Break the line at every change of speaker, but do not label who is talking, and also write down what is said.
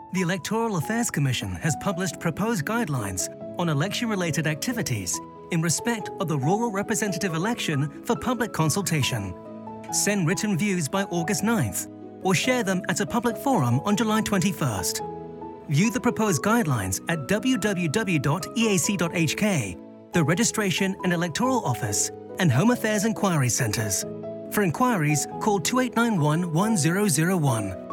The Electoral Affairs Commission has published proposed guidelines on election-related activities in respect of the rural representative election for public consultation. Send written views by August 9th or share them at a public forum on July 21st. View the proposed guidelines at www.eac.hk, the Registration and Electoral Office, and Home Affairs Inquiry Centres. For inquiries, call 2891 1001.